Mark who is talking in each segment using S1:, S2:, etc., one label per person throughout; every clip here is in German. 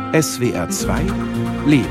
S1: SWR 2 Leben.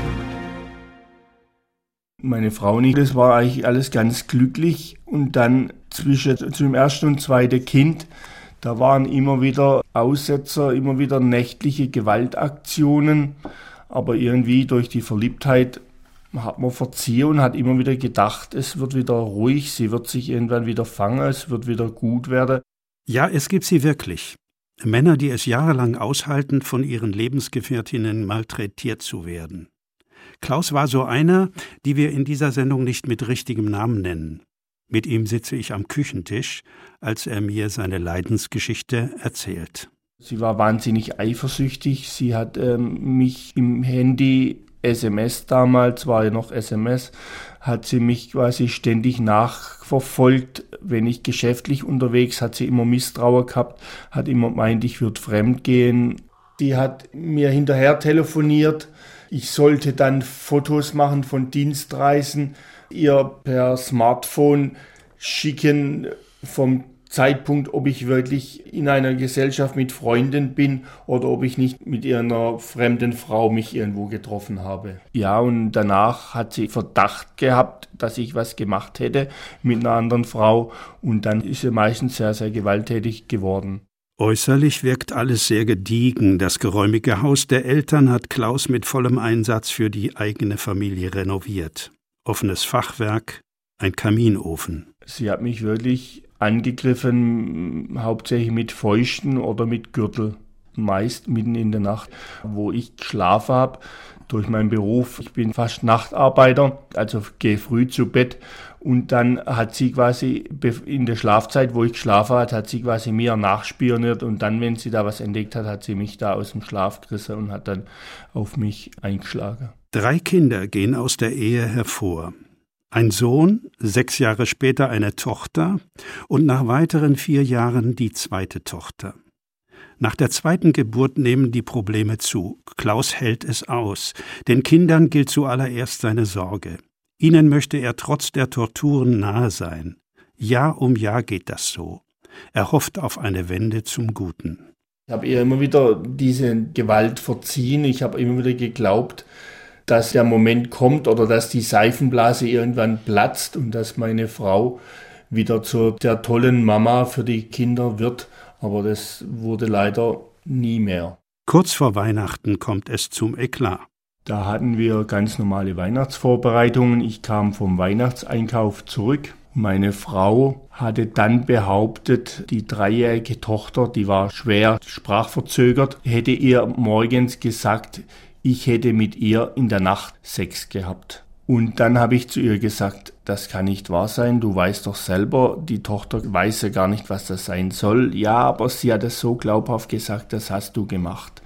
S2: Meine Frau und ich, das war eigentlich alles ganz glücklich. Und dann zwischen dem ersten und zweiten Kind, da waren immer wieder Aussetzer, immer wieder nächtliche Gewaltaktionen. Aber irgendwie durch die Verliebtheit hat man verziehen und hat immer wieder gedacht, es wird wieder ruhig, sie wird sich irgendwann wieder fangen, es wird wieder gut werden.
S3: Ja, es gibt sie wirklich. Männer, die es jahrelang aushalten, von ihren Lebensgefährtinnen malträtiert zu werden. Klaus war so einer, die wir in dieser Sendung nicht mit richtigem Namen nennen. Mit ihm sitze ich am Küchentisch, als er mir seine Leidensgeschichte erzählt.
S2: Sie war wahnsinnig eifersüchtig. Sie hat mich im Handy, SMS damals, war ja noch SMS, hat sie mich quasi ständig nachverfolgt. Wenn ich geschäftlich unterwegs, hat sie immer Misstrauen gehabt, hat immer gemeint, ich würde fremdgehen. Die hat mir hinterher telefoniert. Ich sollte dann Fotos machen von Dienstreisen, ihr per Smartphone schicken vom Zeitpunkt, ob ich wirklich in einer Gesellschaft mit Freunden bin oder ob ich nicht mit einer fremden Frau mich irgendwo getroffen habe. Ja, und danach hat sie Verdacht gehabt, dass ich was gemacht hätte mit einer anderen Frau und dann ist sie meistens sehr, sehr gewalttätig geworden.
S3: Äußerlich wirkt alles sehr gediegen. Das geräumige Haus der Eltern hat Klaus mit vollem Einsatz für die eigene Familie renoviert. Offenes Fachwerk, ein Kaminofen.
S2: Sie hat mich wirklich angegriffen, hauptsächlich mit Fäusten oder mit Gürtel. Meist mitten in der Nacht, wo ich geschlafen habe, durch meinen Beruf. Ich bin fast Nachtarbeiter, also gehe früh zu Bett. Und dann hat sie quasi in der Schlafzeit, wo ich geschlafen habe, hat sie quasi mir nachspioniert. Und dann, wenn sie da was entdeckt hat, hat sie mich da aus dem Schlaf gerissen und hat dann auf mich eingeschlagen.
S3: 3 Kinder gehen aus der Ehe hervor. Ein Sohn, 6 Jahre später eine Tochter und nach weiteren 4 Jahren die zweite Tochter. Nach der zweiten Geburt nehmen die Probleme zu. Klaus hält es aus. Den Kindern gilt zuallererst seine Sorge. Ihnen möchte er trotz der Torturen nahe sein. Jahr um Jahr geht das so. Er hofft auf eine Wende zum Guten.
S2: Ich habe ihr immer wieder diese Gewalt verziehen. Ich habe immer wieder geglaubt, dass der Moment kommt oder dass die Seifenblase irgendwann platzt und dass meine Frau wieder zu der tollen Mama für die Kinder wird. Aber das wurde leider nie mehr.
S3: Kurz vor Weihnachten kommt es zum Eklat.
S2: Da hatten wir ganz normale Weihnachtsvorbereitungen. Ich kam vom Weihnachtseinkauf zurück. Meine Frau hatte dann behauptet, die 3-jährige Tochter, die war schwer sprachverzögert, hätte ihr morgens gesagt, ich hätte mit ihr in der Nacht Sex gehabt. Und dann habe ich zu ihr gesagt, das kann nicht wahr sein, du weißt doch selber, die Tochter weiß ja gar nicht, was das sein soll. Ja, aber sie hat es so glaubhaft gesagt, das hast du gemacht.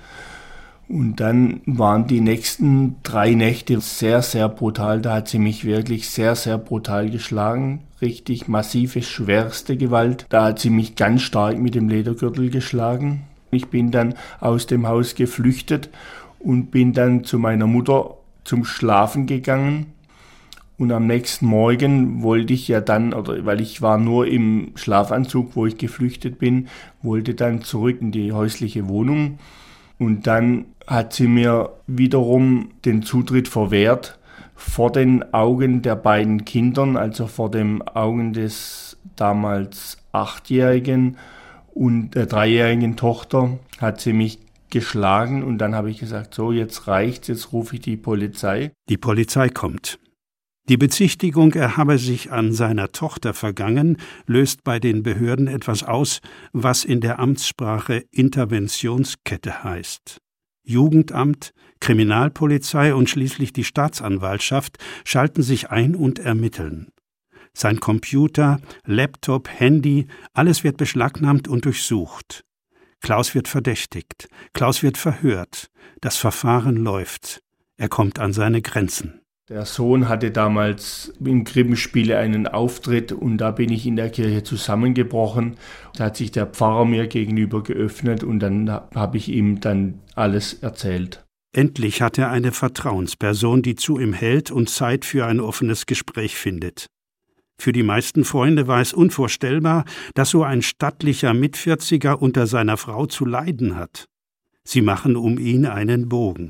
S2: Und dann waren die nächsten 3 Nächte sehr, sehr brutal. Da hat sie mich wirklich sehr, sehr brutal geschlagen. Richtig massive, schwerste Gewalt. Da hat sie mich ganz stark mit dem Ledergürtel geschlagen. Ich bin dann aus dem Haus geflüchtet und bin dann zu meiner Mutter zum Schlafen gegangen. Und am nächsten Morgen wollte ich ja dann, oder weil ich war nur im Schlafanzug, wo ich geflüchtet bin, wollte dann zurück in die häusliche Wohnung. Und dann hat sie mir wiederum den Zutritt verwehrt vor den Augen der beiden Kindern, also vor den Augen des damals 8-Jährigen und der 3-jährigen Tochter hat sie mich geschlagen. Und dann habe ich gesagt, so jetzt reicht's, jetzt rufe ich die Polizei.
S3: Die Polizei kommt. Die Bezichtigung, er habe sich an seiner Tochter vergangen, löst bei den Behörden etwas aus, was in der Amtssprache Interventionskette heißt. Jugendamt, Kriminalpolizei und schließlich die Staatsanwaltschaft schalten sich ein und ermitteln. Sein Computer, Laptop, Handy, alles wird beschlagnahmt und durchsucht. Klaus wird verdächtigt, Klaus wird verhört, das Verfahren läuft, er kommt an seine Grenzen.
S2: Der Sohn hatte damals im Krippenspiele einen Auftritt und da bin ich in der Kirche zusammengebrochen. Da hat sich der Pfarrer mir gegenüber geöffnet und dann habe ich ihm dann alles erzählt.
S3: Endlich hat er eine Vertrauensperson, die zu ihm hält und Zeit für ein offenes Gespräch findet. Für die meisten Freunde war es unvorstellbar, dass so ein stattlicher Mitvierziger unter seiner Frau zu leiden hat. Sie machen um ihn einen Bogen.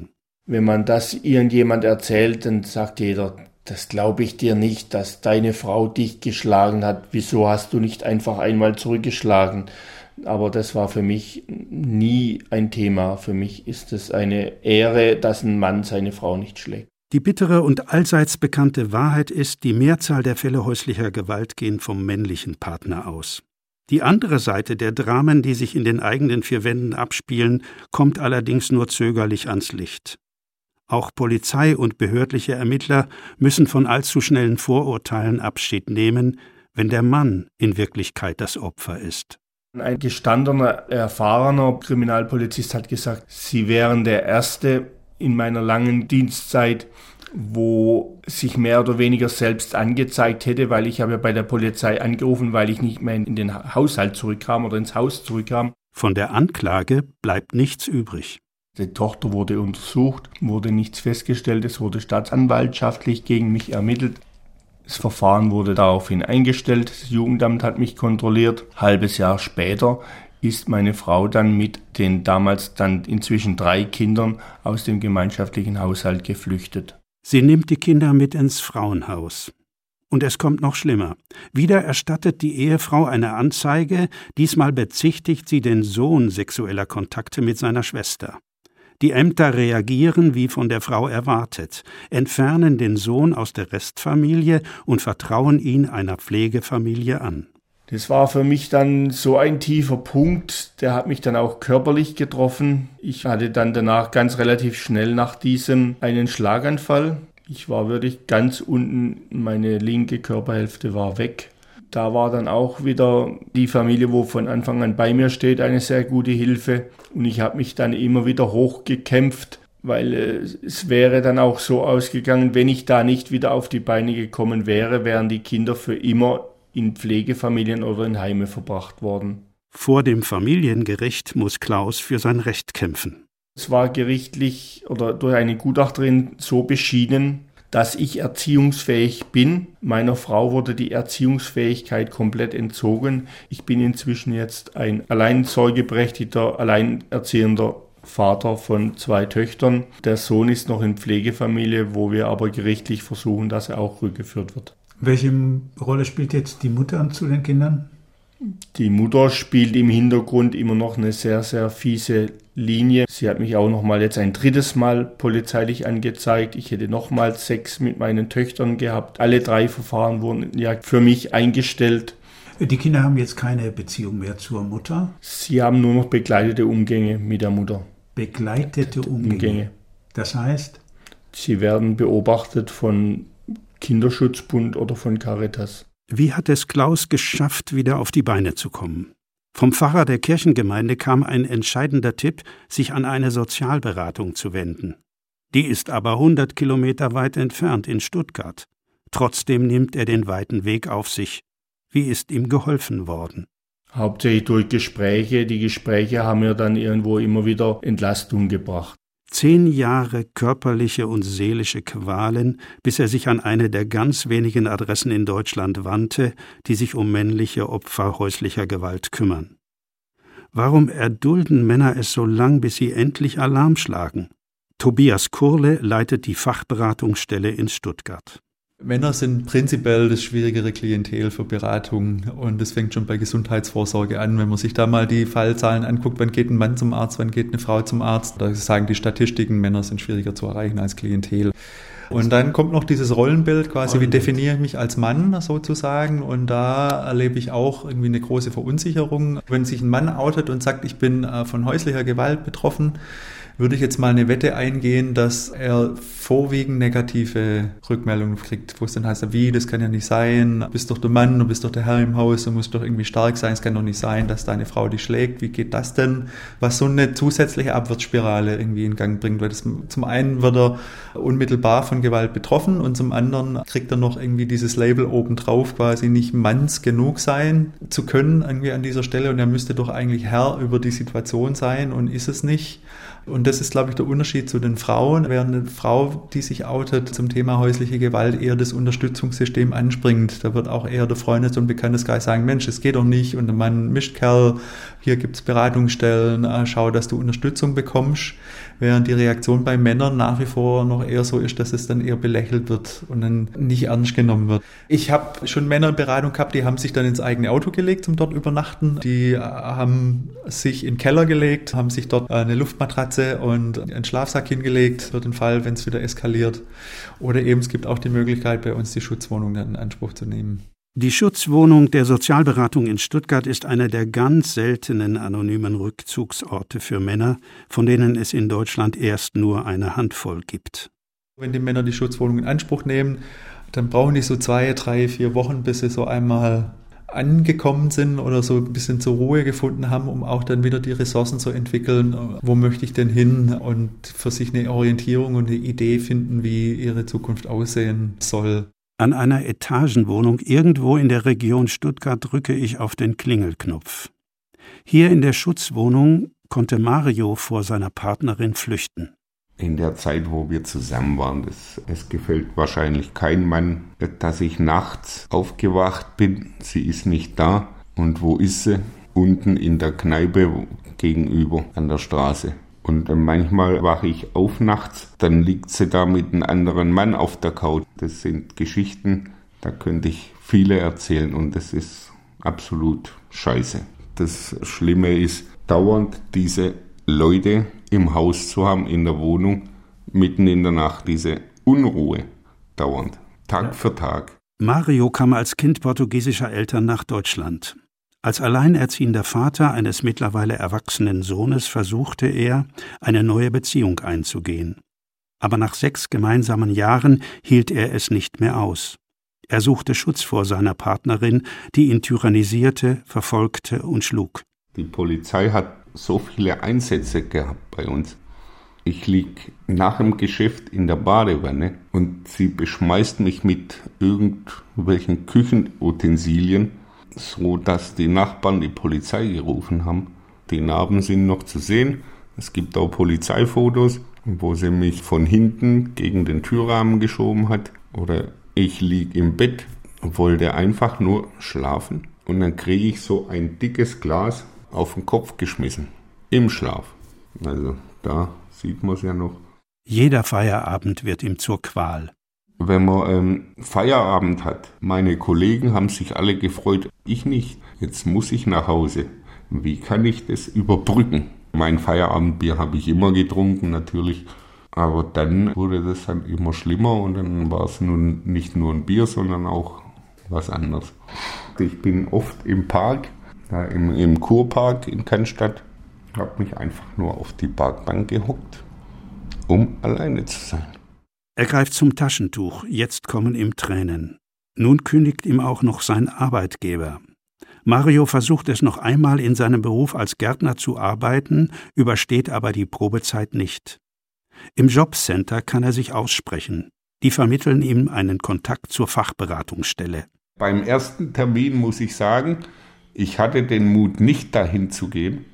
S2: Wenn man das irgendjemand erzählt, dann sagt jeder, das glaube ich dir nicht, dass deine Frau dich geschlagen hat. Wieso hast du nicht einfach einmal zurückgeschlagen? Aber das war für mich nie ein Thema. Für mich ist es eine Ehre, dass ein Mann seine Frau nicht schlägt.
S3: Die bittere und allseits bekannte Wahrheit ist, die Mehrzahl der Fälle häuslicher Gewalt gehen vom männlichen Partner aus. Die andere Seite der Dramen, die sich in den eigenen vier Wänden abspielen, kommt allerdings nur zögerlich ans Licht. Auch Polizei und behördliche Ermittler müssen von allzu schnellen Vorurteilen Abschied nehmen, wenn der Mann in Wirklichkeit das Opfer ist.
S2: Ein gestandener, erfahrener Kriminalpolizist hat gesagt, Sie wären der Erste in meiner langen Dienstzeit, wo sich mehr oder weniger selbst angezeigt hätte, weil ich habe ja bei der Polizei angerufen, weil ich nicht mehr in den Haushalt zurückkam oder ins Haus zurückkam.
S3: Von der Anklage bleibt nichts übrig.
S2: Die Tochter wurde untersucht, wurde nichts festgestellt, es wurde staatsanwaltschaftlich gegen mich ermittelt. Das Verfahren wurde daraufhin eingestellt, das Jugendamt hat mich kontrolliert. Halbes Jahr später ist meine Frau dann mit den damals dann inzwischen 3 Kindern aus dem gemeinschaftlichen Haushalt geflüchtet.
S3: Sie nimmt die Kinder mit ins Frauenhaus. Und es kommt noch schlimmer. Wieder erstattet die Ehefrau eine Anzeige, diesmal bezichtigt sie den Sohn sexueller Kontakte mit seiner Schwester. Die Ämter reagieren wie von der Frau erwartet, entfernen den Sohn aus der Restfamilie und vertrauen ihn einer Pflegefamilie an.
S2: Das war für mich dann so ein tiefer Punkt, der hat mich dann auch körperlich getroffen. Ich hatte dann danach ganz relativ schnell nach diesem einen Schlaganfall. Ich war wirklich ganz unten, meine linke Körperhälfte war weg. Da war dann auch wieder die Familie, wo von Anfang an bei mir steht, eine sehr gute Hilfe. Und ich habe mich dann immer wieder hochgekämpft, weil es wäre dann auch so ausgegangen, wenn ich da nicht wieder auf die Beine gekommen wäre, wären die Kinder für immer in Pflegefamilien oder in Heime verbracht worden.
S3: Vor dem Familiengericht muss Klaus für sein Recht kämpfen.
S2: Es war gerichtlich oder durch eine Gutachterin so beschieden, dass ich erziehungsfähig bin. Meiner Frau wurde die Erziehungsfähigkeit komplett entzogen. Ich bin inzwischen jetzt ein alleinsorgeberechtigter, alleinerziehender Vater von 2 Töchtern. Der Sohn ist noch in Pflegefamilie, wo wir aber gerichtlich versuchen, dass er auch rückgeführt wird.
S4: Welche Rolle spielt jetzt die Mutter zu den Kindern?
S2: Die Mutter spielt im Hintergrund immer noch eine sehr, sehr fiese Linie. Sie hat mich auch noch mal jetzt ein 3. Mal polizeilich angezeigt. Ich hätte nochmals Sex mit meinen Töchtern gehabt. Alle 3 Verfahren wurden ja für mich eingestellt.
S4: Die Kinder haben jetzt keine Beziehung mehr zur Mutter?
S2: Sie haben nur noch begleitete Umgänge mit der Mutter.
S4: Begleitete Umgänge? Das heißt?
S2: Sie werden beobachtet von Kinderschutzbund oder von Caritas.
S3: Wie hat es Klaus geschafft, wieder auf die Beine zu kommen? Vom Pfarrer der Kirchengemeinde kam ein entscheidender Tipp, sich an eine Sozialberatung zu wenden. Die ist aber 100 Kilometer weit entfernt in Stuttgart. Trotzdem nimmt er den weiten Weg auf sich. Wie ist ihm geholfen worden?
S2: Hauptsächlich durch Gespräche. Die Gespräche haben mir dann irgendwo immer wieder Entlastung gebracht.
S3: 10 Jahre körperliche und seelische Qualen, bis er sich an eine der ganz wenigen Adressen in Deutschland wandte, die sich um männliche Opfer häuslicher Gewalt kümmern. Warum erdulden Männer es so lang, bis sie endlich Alarm schlagen? Tobias Kurle leitet die Fachberatungsstelle in Stuttgart.
S5: Männer sind prinzipiell das schwierigere Klientel für Beratung und das fängt schon bei Gesundheitsvorsorge an. Wenn man sich da mal die Fallzahlen anguckt, wann geht ein Mann zum Arzt, wann geht eine Frau zum Arzt, da sagen die Statistiken, Männer sind schwieriger zu erreichen als Klientel. Und dann kommt noch dieses Rollenbild quasi, wie definiere ich mich als Mann sozusagen, und da erlebe ich auch irgendwie eine große Verunsicherung. Wenn sich ein Mann outet und sagt, ich bin von häuslicher Gewalt betroffen, würde ich jetzt mal eine Wette eingehen, dass er vorwiegend negative Rückmeldungen kriegt, wo es dann heißt, wie, das kann ja nicht sein, du bist doch der Mann, du bist doch der Herr im Haus, du musst doch irgendwie stark sein, es kann doch nicht sein, dass deine Frau dich schlägt, wie geht das denn? Was so eine zusätzliche Abwärtsspirale irgendwie in Gang bringt, weil das, zum einen wird er unmittelbar von Gewalt betroffen und zum anderen kriegt er noch irgendwie dieses Label obendrauf, quasi nicht manns genug sein zu können irgendwie an dieser Stelle, und er müsste doch eigentlich Herr über die Situation sein und ist es nicht. Und das ist, glaube ich, der Unterschied zu den Frauen. Während eine Frau, die sich outet zum Thema häusliche Gewalt, eher das Unterstützungssystem anspringt. Da wird auch eher der Freundes- und Bekannteskreis sagen, Mensch, das geht doch nicht. Und der Mann, Mischkerl, hier gibt es Beratungsstellen, schau, dass du Unterstützung bekommst. Während die Reaktion bei Männern nach wie vor noch eher so ist, dass es dann eher belächelt wird und dann nicht ernst genommen wird. Ich habe schon Männer in Beratung gehabt, die haben sich dann ins eigene Auto gelegt zum dort übernachten. Die haben sich in den Keller gelegt, haben sich dort eine Luftmatratze und einen Schlafsack hingelegt für den Fall, wenn es wieder eskaliert. Oder eben es gibt auch die Möglichkeit, bei uns die Schutzwohnung dann in Anspruch zu nehmen.
S3: Die Schutzwohnung der Sozialberatung in Stuttgart ist einer der ganz seltenen anonymen Rückzugsorte für Männer, von denen es in Deutschland erst nur eine Handvoll gibt.
S5: Wenn die Männer die Schutzwohnung in Anspruch nehmen, dann brauchen die so 2, 3, 4 Wochen, bis sie so einmal angekommen sind oder so ein bisschen zur Ruhe gefunden haben, um auch dann wieder die Ressourcen zu entwickeln. Wo möchte ich denn hin? Und für sich eine Orientierung und eine Idee finden, wie ihre Zukunft aussehen soll.
S3: An einer Etagenwohnung irgendwo in der Region Stuttgart drücke ich auf den Klingelknopf. Hier in der Schutzwohnung konnte Mario vor seiner Partnerin flüchten.
S6: In der Zeit, wo wir zusammen waren, es gefällt wahrscheinlich kein Mann, dass ich nachts aufgewacht bin, sie ist nicht da. Und wo ist sie? Unten in der Kneipe gegenüber an der Straße. Und manchmal wache ich auf nachts, dann liegt sie da mit einem anderen Mann auf der Couch. Das sind Geschichten, da könnte ich viele erzählen und das ist absolut scheiße. Das Schlimme ist, dauernd diese Leute im Haus zu haben, in der Wohnung, mitten in der Nacht, diese Unruhe dauernd, Tag für Tag.
S3: Mario kam als Kind portugiesischer Eltern nach Deutschland. Als alleinerziehender Vater eines mittlerweile erwachsenen Sohnes versuchte er, eine neue Beziehung einzugehen. Aber nach 6 gemeinsamen Jahren hielt er es nicht mehr aus. Er suchte Schutz vor seiner Partnerin, die ihn tyrannisierte, verfolgte und schlug.
S6: Die Polizei hat so viele Einsätze gehabt bei uns. Ich lieg nach dem Geschäft in der Badewanne und sie beschmeißt mich mit irgendwelchen Küchenutensilien, so dass die Nachbarn die Polizei gerufen haben. Die Narben sind noch zu sehen. Es gibt auch Polizeifotos, wo sie mich von hinten gegen den Türrahmen geschoben hat. Oder ich lieg im Bett, wollte einfach nur schlafen. Und dann kriege ich so ein dickes Glas auf den Kopf geschmissen. Im Schlaf. Also da sieht man es ja noch.
S3: Jeder Feierabend wird ihm zur Qual.
S6: Wenn man Feierabend hat, meine Kollegen haben sich alle gefreut, ich nicht. Jetzt muss ich nach Hause. Wie kann ich das überbrücken? Mein Feierabendbier habe ich immer getrunken, natürlich. Aber dann wurde das dann immer schlimmer und dann war es nun nicht nur ein Bier, sondern auch was anderes. Ich bin oft im Park, da im Kurpark in Cannstatt, habe mich einfach nur auf die Parkbank gehockt, um alleine zu sein.
S3: Er greift zum Taschentuch, jetzt kommen ihm Tränen. Nun kündigt ihm auch noch sein Arbeitgeber. Mario versucht es noch einmal in seinem Beruf als Gärtner zu arbeiten, übersteht aber die Probezeit nicht. Im Jobcenter kann er sich aussprechen. Die vermitteln ihm einen Kontakt zur Fachberatungsstelle.
S6: Beim ersten Termin muss ich sagen, ich hatte den Mut, nicht dahin zu gehen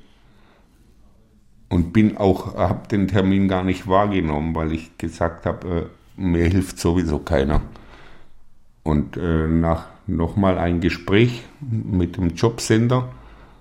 S6: und habe den Termin gar nicht wahrgenommen, weil ich gesagt habe, mir hilft sowieso keiner. Und nach nochmal ein Gespräch mit dem Jobcenter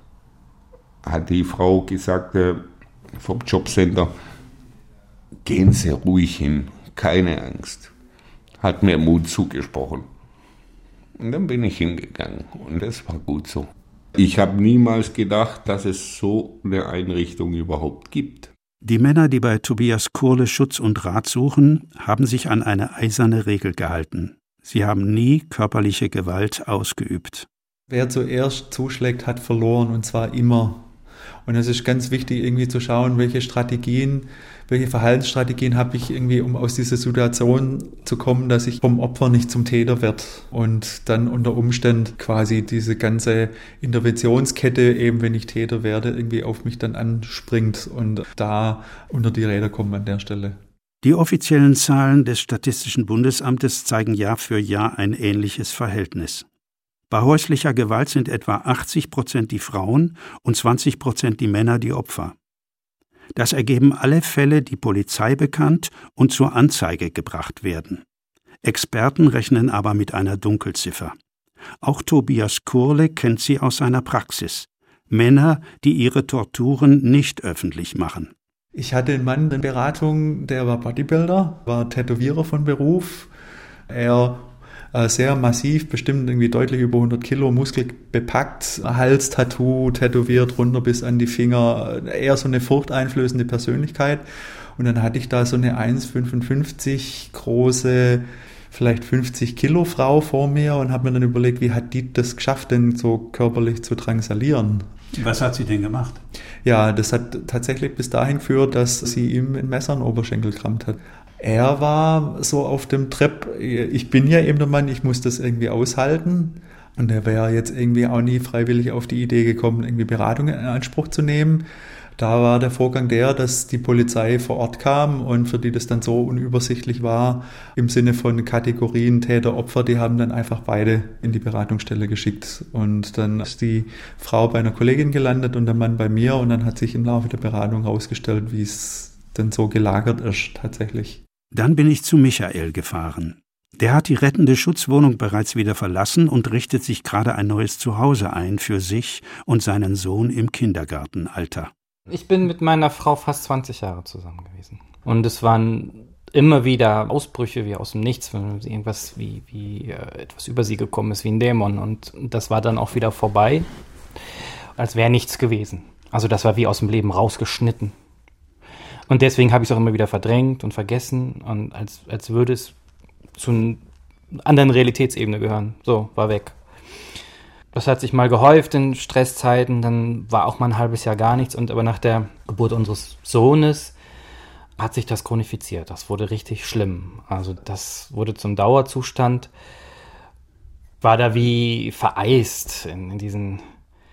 S6: hat die Frau gesagt vom Jobcenter, gehen Sie ruhig hin, keine Angst. Hat mir Mut zugesprochen. Und dann bin ich hingegangen und das war gut so. Ich habe niemals gedacht, dass es so eine Einrichtung überhaupt gibt.
S3: Die Männer, die bei Tobias Kurle Schutz und Rat suchen, haben sich an eine eiserne Regel gehalten. Sie haben nie körperliche Gewalt ausgeübt.
S5: Wer zuerst zuschlägt, hat verloren und zwar immer. Und es ist ganz wichtig, irgendwie zu schauen, welche Verhaltensstrategien habe ich irgendwie, um aus dieser Situation zu kommen, dass ich vom Opfer nicht zum Täter werde und dann unter Umständen quasi diese ganze Interventionskette, eben wenn ich Täter werde, irgendwie auf mich dann anspringt und da unter die Räder kommen an der Stelle.
S3: Die offiziellen Zahlen des Statistischen Bundesamtes zeigen Jahr für Jahr ein ähnliches Verhältnis. Bei häuslicher Gewalt sind etwa 80% die Frauen und 20% die Männer die Opfer. Das ergeben alle Fälle, die Polizei bekannt und zur Anzeige gebracht werden. Experten rechnen aber mit einer Dunkelziffer. Auch Tobias Kurle kennt sie aus seiner Praxis. Männer, die ihre Torturen nicht öffentlich machen.
S5: Ich hatte einen Mann in Beratung, der war Bodybuilder, war Tätowierer von Beruf. Er sehr massiv, bestimmt irgendwie deutlich über 100 Kilo, muskelbepackt, Hals-Tattoo, tätowiert runter bis an die Finger. Eher so eine furchteinflößende Persönlichkeit. Und dann hatte ich da so eine 1,55 große, vielleicht 50 Kilo Frau vor mir und habe mir dann überlegt, wie hat die das geschafft, denn so körperlich zu drangsalieren?
S4: Was hat sie denn gemacht?
S5: Ja, das hat tatsächlich bis dahin geführt, dass sie ihm ein Messer in den Oberschenkel gerammt hat. Er war so auf dem Trip, ich bin ja eben der Mann, ich muss das irgendwie aushalten. Und er wäre jetzt irgendwie auch nie freiwillig auf die Idee gekommen, irgendwie Beratung in Anspruch zu nehmen. Da war der Vorgang der, dass die Polizei vor Ort kam und für die das dann so unübersichtlich war, im Sinne von Kategorien Täter, Opfer, die haben dann einfach beide in die Beratungsstelle geschickt. Und dann ist die Frau bei einer Kollegin gelandet und der Mann bei mir und dann hat sich im Laufe der Beratung herausgestellt, wie es dann so gelagert ist tatsächlich.
S3: Dann bin ich zu Michael gefahren. Der hat die rettende Schutzwohnung bereits wieder verlassen und richtet sich gerade ein neues Zuhause ein für sich und seinen Sohn im Kindergartenalter.
S7: Ich bin mit meiner Frau fast 20 Jahre zusammen gewesen. Und es waren immer wieder Ausbrüche wie aus dem Nichts, wenn irgendwas wie etwas über sie gekommen ist, wie ein Dämon. Und das war dann auch wieder vorbei, als wäre nichts gewesen. Also das war wie aus dem Leben rausgeschnitten. Und deswegen habe ich es auch immer wieder verdrängt und vergessen, und als würde es zu einer anderen Realitätsebene gehören. So, war weg. Das hat sich mal gehäuft in Stresszeiten, dann war auch mal ein halbes Jahr gar nichts. Aber nach der Geburt unseres Sohnes hat sich das chronifiziert. Das wurde richtig schlimm. Also das wurde zum Dauerzustand. War da wie vereist in diesen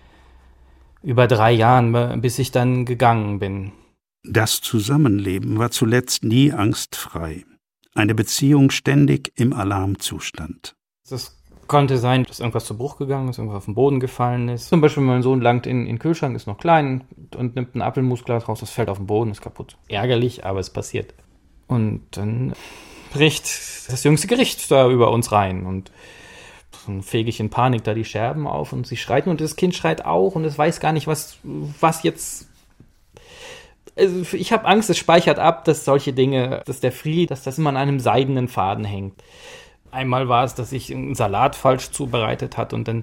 S7: über 3 Jahren, bis ich dann gegangen bin.
S3: Das Zusammenleben war zuletzt nie angstfrei. Eine Beziehung ständig im Alarmzustand.
S7: Es konnte sein, dass irgendwas zu Bruch gegangen ist, irgendwas auf den Boden gefallen ist. Zum Beispiel mein Sohn langt in den Kühlschrank, ist noch klein und nimmt ein Apfelmusglas raus, das fällt auf den Boden, ist kaputt. Ärgerlich, aber es passiert. Und dann bricht das jüngste Gericht da über uns rein und dann fege ich in Panik da die Scherben auf und sie schreit und das Kind schreit auch und es weiß gar nicht, was jetzt. Also ich habe Angst, es speichert ab, dass solche Dinge, dass der Fried, dass das immer an einem seidenen Faden hängt. Einmal war es, dass ich einen Salat falsch zubereitet hat und dann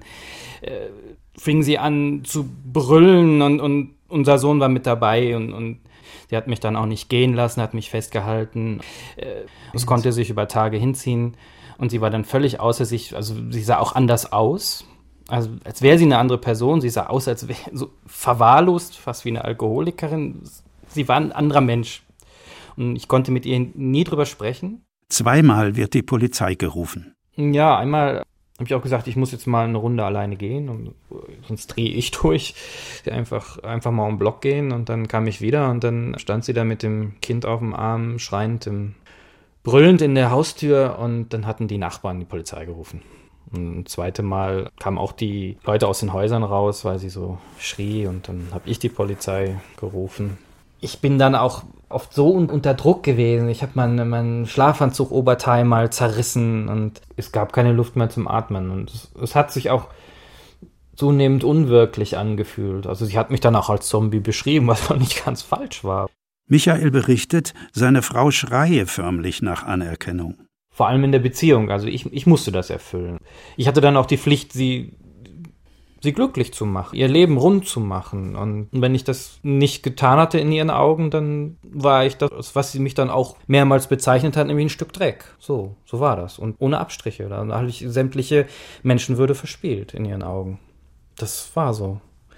S7: fing sie an zu brüllen und unser Sohn war mit dabei und sie hat mich dann auch nicht gehen lassen, hat mich festgehalten. Es konnte sich über Tage hinziehen und sie war dann völlig außer sich, also sie sah auch anders aus. Also als wäre sie eine andere Person, sie sah aus, als wäre so verwahrlost, fast wie eine Alkoholikerin. Sie war ein anderer Mensch und ich konnte mit ihr nie drüber sprechen.
S3: 2-mal wird die Polizei gerufen.
S7: Ja, einmal habe ich auch gesagt, ich muss jetzt mal eine Runde alleine gehen, und sonst drehe ich durch. Einfach mal um den Block gehen und dann kam ich wieder und dann stand sie da mit dem Kind auf dem Arm, schreiend, brüllend in der Haustür und dann hatten die Nachbarn die Polizei gerufen. Und ein zweites Mal kamen auch die Leute aus den Häusern raus, weil sie so schrie und dann habe ich die Polizei gerufen. Ich bin dann auch oft so unter Druck gewesen. Ich habe meinen Schlafanzug-Oberteil mal zerrissen und es gab keine Luft mehr zum Atmen. Und es hat sich auch zunehmend unwirklich angefühlt. Also sie hat mich dann auch als Zombie beschrieben, was noch nicht ganz falsch war.
S3: Michael berichtet, seine Frau schreie förmlich nach Anerkennung.
S7: Vor allem in der Beziehung. Also ich musste das erfüllen. Ich hatte dann auch die Pflicht, sie glücklich zu machen, ihr Leben rund zu machen. Und wenn ich das nicht getan hatte in ihren Augen, dann war ich das, was sie mich dann auch mehrmals bezeichnet hat, nämlich ein Stück Dreck. So war das. Und ohne Abstriche. Da habe ich sämtliche Menschenwürde verspielt in ihren Augen. Das war so.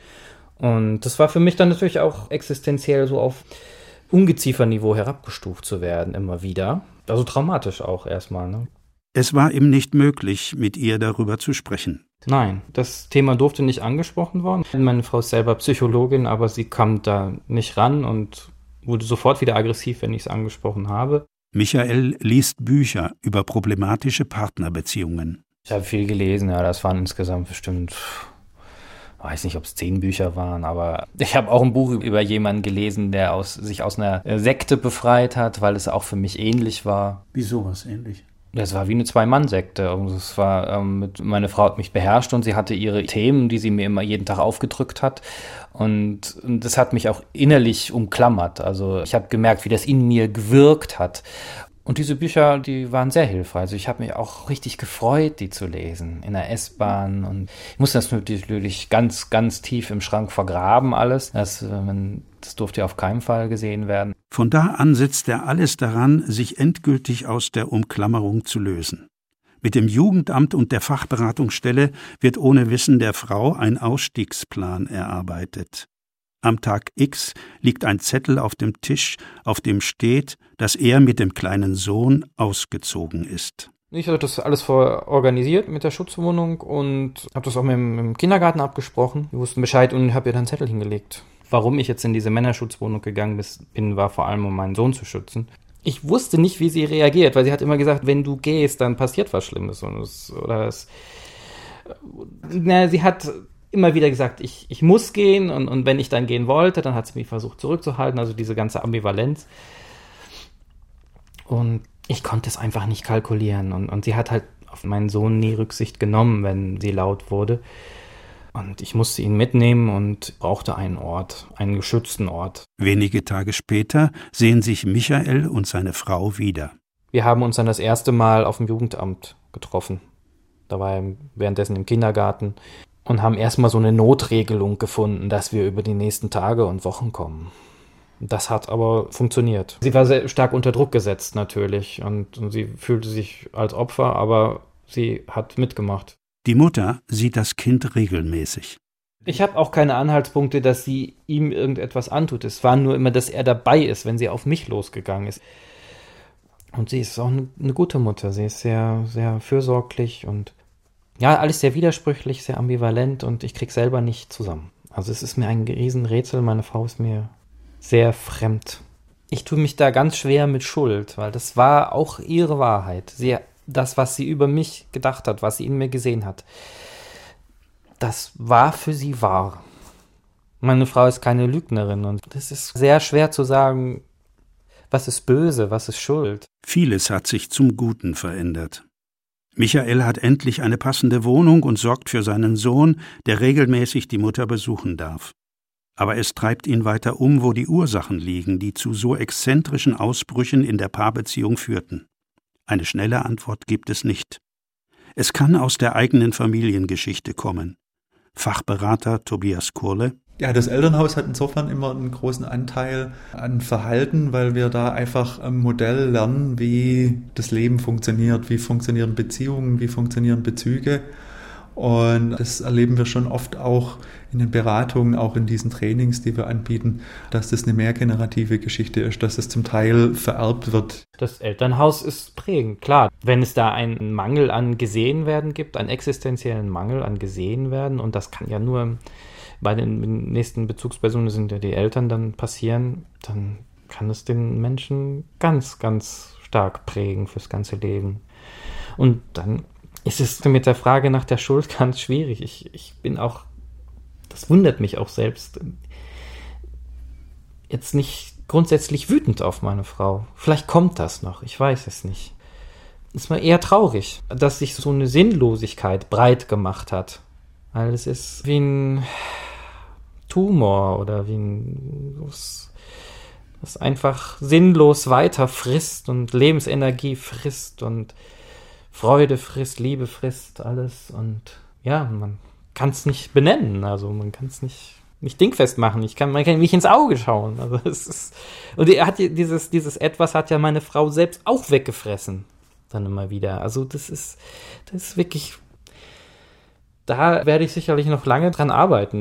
S7: Und das war für mich dann natürlich auch existenziell so auf Ungezieferniveau herabgestuft zu werden, immer wieder. Also traumatisch auch erstmal, ne?
S3: Es war ihm nicht möglich, mit ihr darüber zu sprechen.
S7: Nein, das Thema durfte nicht angesprochen werden. Meine Frau ist selber Psychologin, aber sie kam da nicht ran und wurde sofort wieder aggressiv, wenn ich es angesprochen habe.
S3: Michael liest Bücher über problematische Partnerbeziehungen.
S7: Ich habe viel gelesen, ja, das waren insgesamt bestimmt weiß nicht, ob es 10 Bücher waren, aber ich habe auch ein Buch über jemanden gelesen, der sich aus einer Sekte befreit hat, weil es auch für mich ähnlich war.
S3: Wieso was ähnlich?
S7: Das war wie eine Zwei-Mann-Sekte. Es war, meine Frau hat mich beherrscht und sie hatte ihre Themen, die sie mir immer jeden Tag aufgedrückt hat. Und das hat mich auch innerlich umklammert. Also ich habe gemerkt, wie das in mir gewirkt hat. Und diese Bücher, die waren sehr hilfreich. Also ich habe mich auch richtig gefreut, die zu lesen in der S-Bahn. Und ich musste das natürlich ganz, ganz tief im Schrank vergraben alles. Das durfte ja auf keinen Fall gesehen werden.
S3: Von da an setzt er alles daran, sich endgültig aus der Umklammerung zu lösen. Mit dem Jugendamt und der Fachberatungsstelle wird ohne Wissen der Frau ein Ausstiegsplan erarbeitet. Am Tag X liegt ein Zettel auf dem Tisch, auf dem steht, dass er mit dem kleinen Sohn ausgezogen ist.
S7: Ich hatte das alles organisiert mit der Schutzwohnung und habe das auch mit dem Kindergarten abgesprochen. Wir wussten Bescheid und habe ihr dann einen Zettel hingelegt. Warum ich jetzt in diese Männerschutzwohnung gegangen bin, war vor allem, um meinen Sohn zu schützen. Ich wusste nicht, wie sie reagiert, weil sie hat immer gesagt, wenn du gehst, dann passiert was Schlimmes. Sie hat immer wieder gesagt, ich muss gehen und wenn ich dann gehen wollte, dann hat sie mich versucht zurückzuhalten, also diese ganze Ambivalenz. Und ich konnte es einfach nicht kalkulieren und sie hat halt auf meinen Sohn nie Rücksicht genommen, wenn sie laut wurde. Und ich musste ihn mitnehmen und brauchte einen Ort, einen geschützten Ort.
S3: Wenige Tage später sehen sich Michael und seine Frau wieder.
S7: Wir haben uns dann das erste Mal auf dem Jugendamt getroffen. Da war er währenddessen im Kindergarten. Und haben erstmal so eine Notregelung gefunden, dass wir über die nächsten Tage und Wochen kommen. Das hat aber funktioniert. Sie war sehr stark unter Druck gesetzt natürlich und sie fühlte sich als Opfer, aber sie hat mitgemacht.
S3: Die Mutter sieht das Kind regelmäßig.
S7: Ich habe auch keine Anhaltspunkte, dass sie ihm irgendetwas antut. Es war nur immer, dass er dabei ist, wenn sie auf mich losgegangen ist. Und sie ist auch eine gute Mutter. Sie ist sehr, sehr fürsorglich und ja, alles sehr widersprüchlich, sehr ambivalent und ich krieg selber nicht zusammen. Also es ist mir ein Riesenrätsel, meine Frau ist mir sehr fremd. Ich tue mich da ganz schwer mit Schuld, weil das war auch ihre Wahrheit. Das, was sie über mich gedacht hat, was sie in mir gesehen hat, das war für sie wahr. Meine Frau ist keine Lügnerin und es ist sehr schwer zu sagen, was ist böse, was ist Schuld.
S3: Vieles hat sich zum Guten verändert. Michael hat endlich eine passende Wohnung und sorgt für seinen Sohn, der regelmäßig die Mutter besuchen darf. Aber es treibt ihn weiter um, wo die Ursachen liegen, die zu so exzentrischen Ausbrüchen in der Paarbeziehung führten. Eine schnelle Antwort gibt es nicht. Es kann aus der eigenen Familiengeschichte kommen. Fachberater Tobias Kurle.
S5: Ja, das Elternhaus hat insofern immer einen großen Anteil an Verhalten, weil wir da einfach ein Modell lernen, wie das Leben funktioniert, wie funktionieren Beziehungen, wie funktionieren Bezüge. Und das erleben wir schon oft auch in den Beratungen, auch in diesen Trainings, die wir anbieten, dass das eine mehrgenerative Geschichte ist, dass es zum Teil vererbt wird.
S7: Das Elternhaus ist prägend, klar. Wenn es da einen Mangel an Gesehenwerden gibt, einen existenziellen Mangel an Gesehenwerden, und das kann ja nur bei den nächsten Bezugspersonen, sind ja die Eltern, dann passieren, dann kann es den Menschen ganz, ganz stark prägen fürs ganze Leben. Und dann ist es mit der Frage nach der Schuld ganz schwierig. Ich bin auch, das wundert mich auch selbst, jetzt nicht grundsätzlich wütend auf meine Frau. Vielleicht kommt das noch, ich weiß es nicht. Es ist mir eher traurig, dass sich so eine Sinnlosigkeit breit gemacht hat. Weil es ist wie ein Tumor oder wie ein, was einfach sinnlos weiter frisst und Lebensenergie frisst und Freude frisst, Liebe frisst, alles. Und ja, man kann es nicht benennen, also man kann es nicht dingfest machen. Man kann nicht ins Auge schauen. Also es ist, und er hat dieses Etwas hat ja meine Frau selbst auch weggefressen. Dann immer wieder. Also das ist wirklich, da werde ich sicherlich noch lange dran arbeiten.